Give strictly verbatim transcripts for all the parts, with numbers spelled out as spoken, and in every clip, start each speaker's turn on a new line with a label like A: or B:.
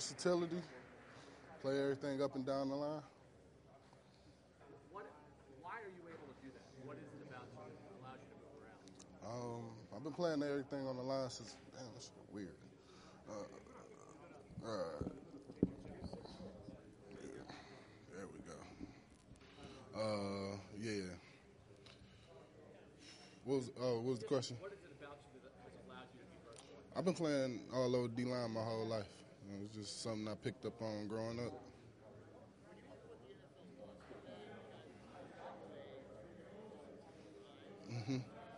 A: versatility, play everything up and down the line.
B: What, why are you able to do that? What is it about you that allows you to move around?
A: Um, I've been playing everything on the line since, damn, that's weird. Uh, uh, there we go. Uh, yeah. What was, oh, what was the question?
B: What is it about you that has allowed you to be versatile?
A: I've been playing all over D-line my whole life. You know, it's just something I picked up on growing up. Mm-hmm.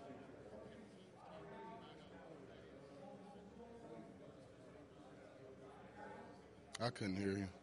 A: I couldn't hear you.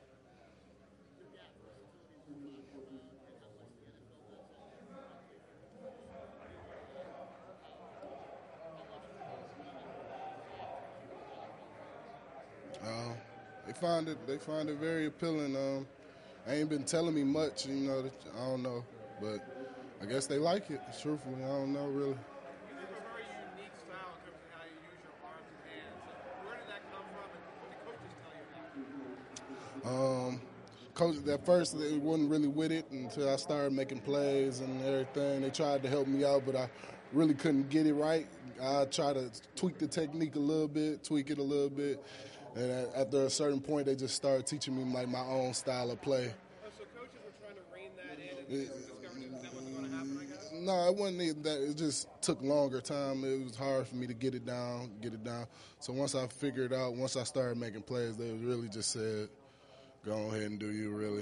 A: Um, they find it. They find it very appealing. Um, they ain't been telling me much, you know. That, I don't know, but I guess they like it. Truthfully, I don't know really.
C: You have a very unique style in terms of how you use your arms and hands. Where did that come from, and what did coaches tell you about it?
A: Um, coach, at first they wasn't really with it until I started making plays and everything. They tried to help me out, but I really couldn't get it right. I tried to tweak the technique a little bit, tweak it a little bit, and at, after a certain point, they just started teaching me like my own style of play.
C: Oh, so coaches were trying to rein that in, and you discovered that that wasn't going to happen, I guess?
A: No, it wasn't even that. It just took longer time. It was hard for me to get it down, get it down. So once I figured it out, once I started making plays, they really just said, go ahead and do you, really.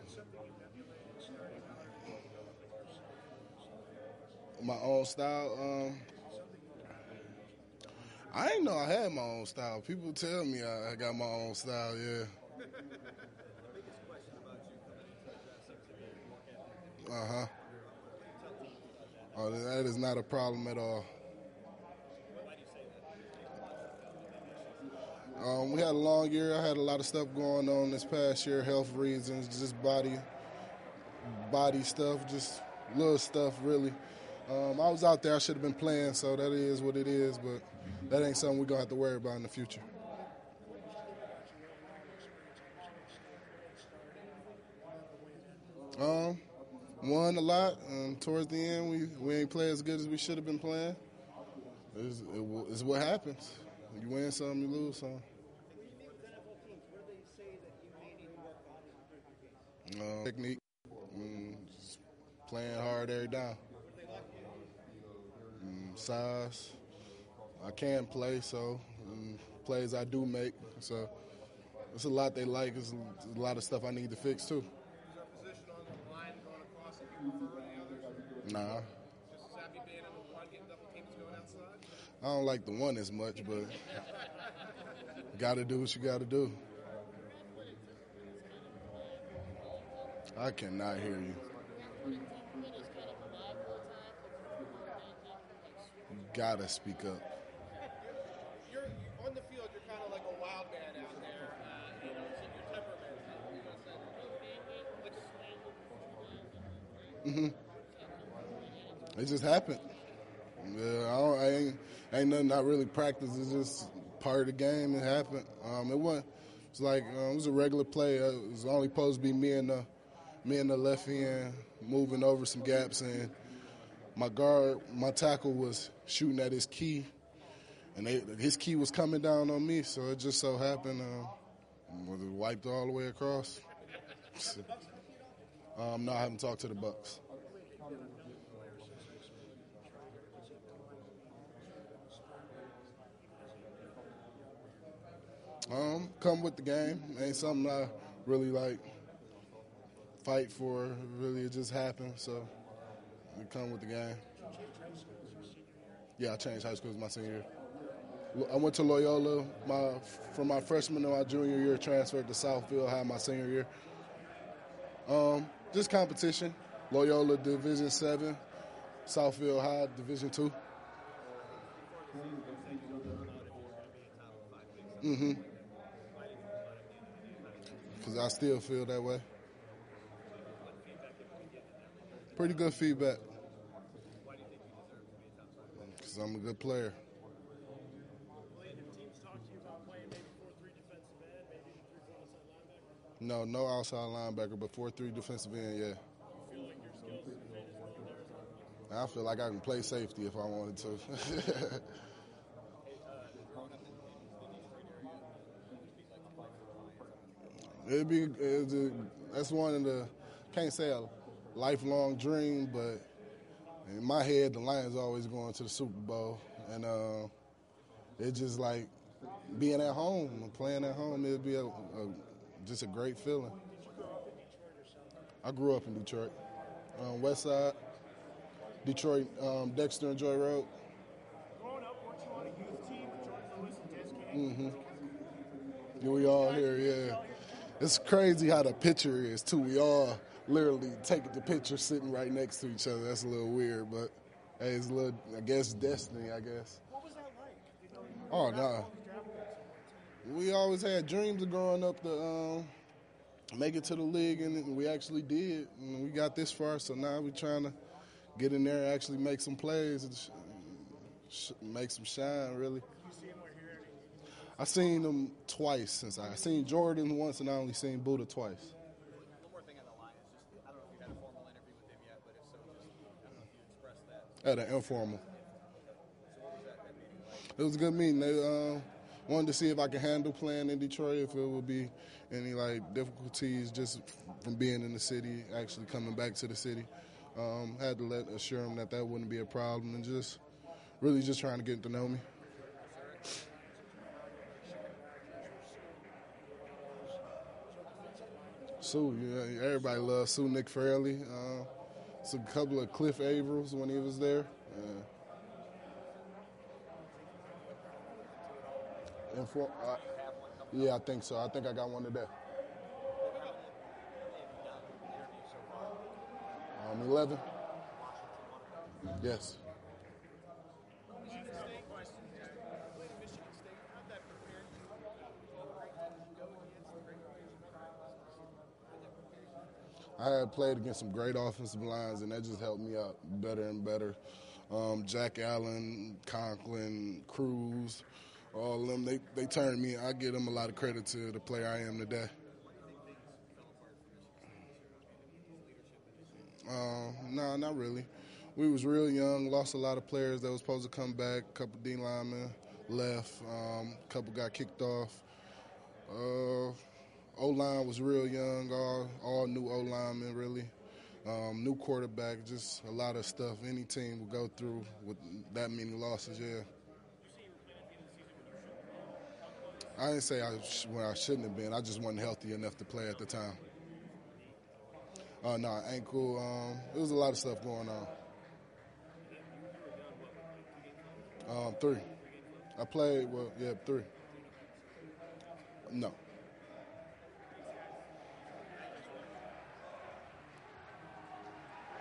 A: My own style? Um, I didn't know I had my own style. People tell me I, I got my own style, yeah. Uh-huh. Oh, that is not a problem at all. Um, we had a long year. I had a lot of stuff going on this past year, health reasons, just body, body stuff, just little stuff, really. Um, I was out there. I should have been playing, so that is what it is, but that ain't something we're going to have to worry about in the future. Um, won a lot, and towards the end, we, we ain't play as good as we should have been playing. It's, it, it's what happens. You win some, you lose some. Um, technique, mm, just playing hard every down. Mm, size, I can play, so mm, plays I do make. So it's a lot they like. It's a lot of stuff I need to fix too.
C: Is there a position on the line going across that you prefer to the others?
A: Nah.
C: Just as happy being in the one, getting double teams going outside?
A: I don't like the one as much, but got to do what you got to do. I cannot hear you. You got to speak up.
C: You're, you're on the field, you're kind of like a wild man out there. Uh, you know, it's in your temperament. You know,
A: Mm-hmm. It just happened. Yeah, I, don't, I ain't ain't nothing I really practiced. It's just part of the game. It happened. Um, it wasn't. It's like um, it was a regular play. Uh, it was only supposed to be me and the me and the left end moving over some gaps, and my guard, my tackle was shooting at his key, and they, his key was coming down on me. So it just so happened um, was it wiped all the way across. um, no, I haven't talked to the Bucks. Um, come with the game. Ain't something I really like fight for. Really, it just happened. So, we come with the game. Yeah, I changed high schools my senior year. I went to Loyola my from my freshman to my junior year. Transferred to Southfield High my senior year. Um, just competition. Loyola Division Seven, Southfield High Division Two. Mm-hmm. Because I still feel that way. Pretty good feedback. Because I'm a good player.
D: William, have teams talked to you about playing maybe four three defensive end, maybe
A: No, no outside linebacker, but four three defensive end, yeah. I feel like I can play safety if I wanted to. It'd be, it'd be that's one of the, can't say a lifelong dream, but in my head, the Lions always going to the Super Bowl, and uh, it's just like being at home, playing at home. It'd be a, a, just a great feeling. I grew up in Detroit, um, West Side, Detroit, um, Dexter and Joy Road.
C: Growing up, weren't you on a youth team with Jordan Lewis and Des Canes?
A: Mm-hmm. Yeah, we all here, yeah. It's crazy how the picture is, too. We all literally take the picture sitting right next to each other. That's a little weird, but hey, it's a little, I guess, destiny, I guess.
C: What was that like? You know, you
A: Oh,
C: were
A: no.
C: all these draft picks.
A: We always had dreams of growing up to um, make it to the league, and we actually did. And we got this far, so now we're trying to get in there and actually make some plays and sh- sh- make some shine, really.
C: You see him or hear any?
A: I seen them twice since I, I seen Jordan once, and I only seen Buddha twice.
B: One more thing on the Lions. Just, I don't know if you had a formal interview with him yet, but if so, just, I don't know if you expressed that.
A: At an informal.
B: So what was that, that meeting like?
A: It was a good meeting. They uh, wanted to see if I could handle playing in Detroit, if it would be any like difficulties just from being in the city, actually coming back to the city. Um, had to let assure them that that wouldn't be a problem, and just really just trying to get to know me. Sue, yeah, everybody loves Sue Nick Fairley. Uh, it's a couple of Cliff Avrils when he was there. Uh, Infor- uh, yeah, I think so. I think I got one today. Um, eleven. Yes.
C: Michigan State question. You played at Michigan State. How'd that prepare you? Great teams you go against, great players you met. How'd that prepare you?
A: I had played against some great offensive lines, and that just helped me out better and better. Um, Jack Allen, Conklin, Cruz, all of them, they, they turned me. I give them a lot of credit to the player I am today. Uh, no, not really. We was real young, lost a lot of players that was supposed to come back. A couple D linemen left, um, a couple got kicked off. Uh, O-line was real young, all, all new O-linemen, really. Um, new quarterback, just a lot of stuff any team would go through with that many losses, yeah. I didn't say I sh- when I shouldn't have been. I just wasn't healthy enough to play at the time. Uh, no, ankle. Um, there was a lot of stuff going on. Um, three. I played, well, yeah, three. No.